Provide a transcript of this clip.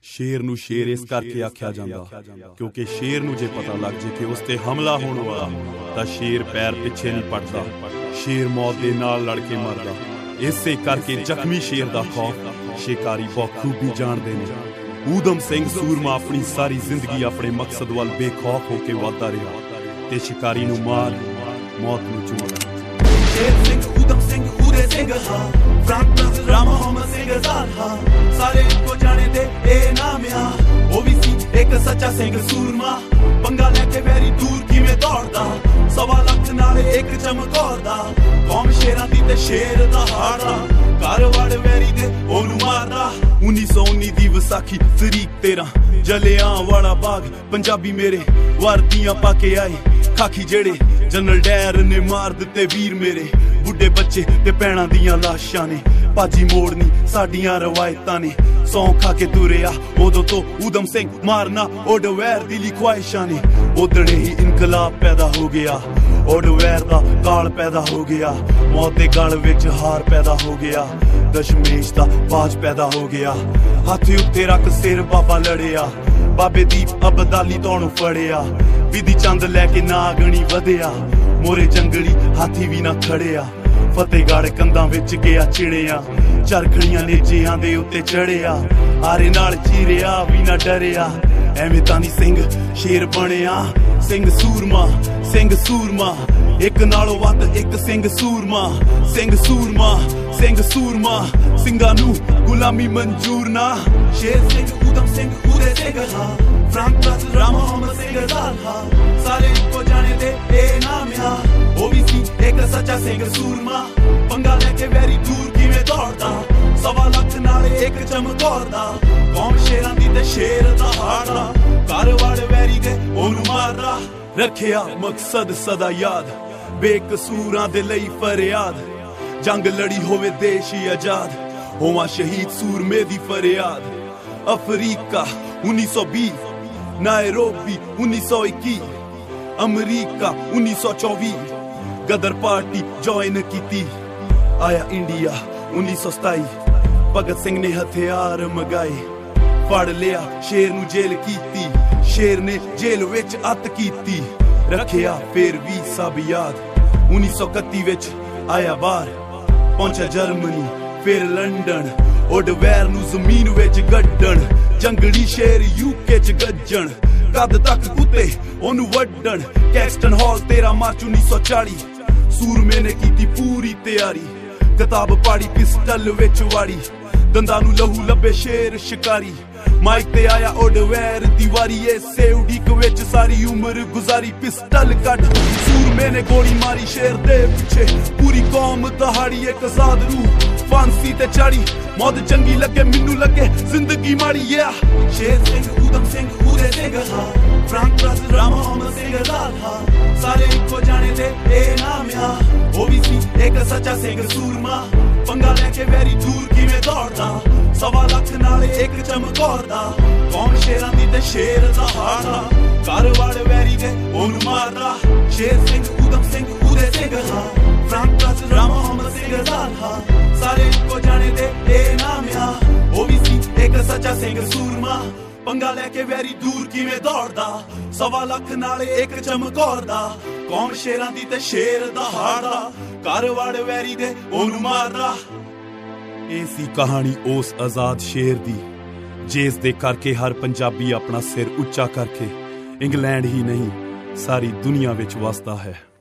शेर नूं शेर इस करके आख्या जांदा क्योंकि शेर नूं जे पता लग जे कि उस ते हमला होने वाला तां शेर पैर पिछे नहीं पटदा, शेर मौत दे नाल लड़ के मरदा। इसे करके जख्मी शेर दा खौफ शिकारी बखूबी जानदे ने। ऊधम सिंह सूरमा अपनी सारी जिंदगी अपने मकसद वाल बेखौफ होके वधदा रहा ते शिकारी नूं मार मौत नूं चूमदा। शेर सिंह ऊधम सिंह उदय सिंह हा फ्रैंक राम मोहम्मद सिंह आजाद हा सारे को जाने दे ए नाम आ ओ भी सी एक सच्चा सिंह सूरमा पंगा लेके वैरी दूर किवें दौड़दा सवा लख नाल एक चमकौर दा कौम शेरां दी ते शेर दा हाड़ा कारवाड़ वैरी दे ओनू मारदा। 1919 दी विसाखी तरीक 13 जलियां वाला बाग पंजाबी मेरे वर्दियां पाके आए खाकी जेड़े जनरल डैर ने मार दिते वीर मेरे बुढ़े बच्चे ते भैणां दियां लाशां ने भाजी मोड़नी साडियां रवायतां ने सौ खा के तुरिया उदों तो ऊधम सिंह मारना ओडवैर दी ख्वाहिशां ने उदणे ही इनकलाब पैदा हो गया ओडवैर दा काल पैदा हो गया मौत दे गल विच हार पैदा हो गया दशमेश दा बाज पैदा हो गया हाथ उत्ते रख सिर बाबा लड़िया बाबे दीप अबदाली तोनू फड़िया विधि चंद लैके नागणी वधिया मोरे जंगली हाथी भी ना खड़िया फतेहगढ़ कंधां विच गया चिड़िया चरखड़ियां नेजियां दे उत्ते चढ़िया आरे नाल चीरिया भी ना डरिया एवें तां नी सिंह शेर बनिया सिंह सूरमा एक नालों वध एक सिंह सूरमा ਸਿੰਘਾਂ ਨੂੰ गुलामी मंजूर ना। शेर सिंह ऊधम सिंह उदय सिंह हा फ्रैंक राम मोहम्मद सिंह आजाद हा सारे को जाने दे ए नाम आ ओ भी सी एक सच्चा सिंह सूरमा पंगा लेके वैरी दूर किवें दौड़दा सवा लख नाल एक चमकौर दा कौम शेरां दी ते शेर दा हाड़ा कारवाड़ वैरी दे ओनू मारदा। रखिया मकसद सदा याद बेकसूरां दे लई फरियाद जंग लड़ी होवे देश ही आजाद होवा शहीद सूरमे दी फरियाद। Africa 1920 Nairobi 1921 America 1924 Ghadar party join कीती आया इंडिया 1927 भगत सिंह ने हथियार मंगाए फड़ लिया शेर नू जेल कीती शेर ने जेल विच अत कीती रखिया फिर भी सब याद 1931 विच आया बाहर पहुंचा जर्मनी फिर लंडन ओडवैर नू जमीन विच गड्डण जंगली शेर यूके च गज्जण कद तक कुत्ते ओनू वड्डण कैक्सटन हॉल 13 मार्च 1940 सूरमे ने कीती पूरी तैयारी किताब पाड़ी पिस्टल विच वाड़ी दंदां नू लहू लब्बे शेर शिकारी माइक ते आया ओडवैर दीवारी इसे उड़ीक विच सारी उम्र गुजारी पिस्टल कट सूरमे ने गोली मारी शेर दे पिछे पूरी कौम दहाड़ी एक आजाद रूह फांसी ते चढ़ी मौत चंगी लगे मिन्नू लगे जिंदगी माड़ी शेर सिंह ऊधम सिंह उदय सिंह हा फ्रैंक राम मोहम्मद सिंह आजाद हा सारे को जाने दे ए नाम आ ओ भी सी एक सच्चा सिंह सूरमा पंगा लेके वैरी दूर किवें दौड़दा सवा लख नाल एक चमकौर दा कौन शेरां दी ते शेर दा हाड़ा कारवाड़ वैरी दे ओनू मारदा। शेर सिंह ऊधम सिंह उदय सिंह हा फ्रैंक राम मोहम्मद सिंह आजाद हा सारे को जाने दे ए नाम आ ओ भी सी एक सच्चा सिंह सूरमा पंगा लेके वैरी दूर किवें दौड़दा सवा लख नाल एक चमकौर दा कौम शेरां दी ते शेर दा हाड़ा कारवाड़ वैरी दे ओनू मारदा। ਇਹ ਸੀ ਕਹਾਣੀ ਉਸ ਆਜ਼ਾਦ ਸ਼ੇਰ ਦੀ ਜਿਸ ਦੇ ਕਰਕੇ ਹਰ ਪੰਜਾਬੀ ਆਪਣਾ ਸਿਰ ਉੱਚਾ ਕਰਕੇ ਇੰਗਲੈਂਡ ਹੀ ਨਹੀਂ ਸਾਰੀ ਦੁਨੀਆ ਵਿੱਚ ਵਸਦਾ ਹੈ।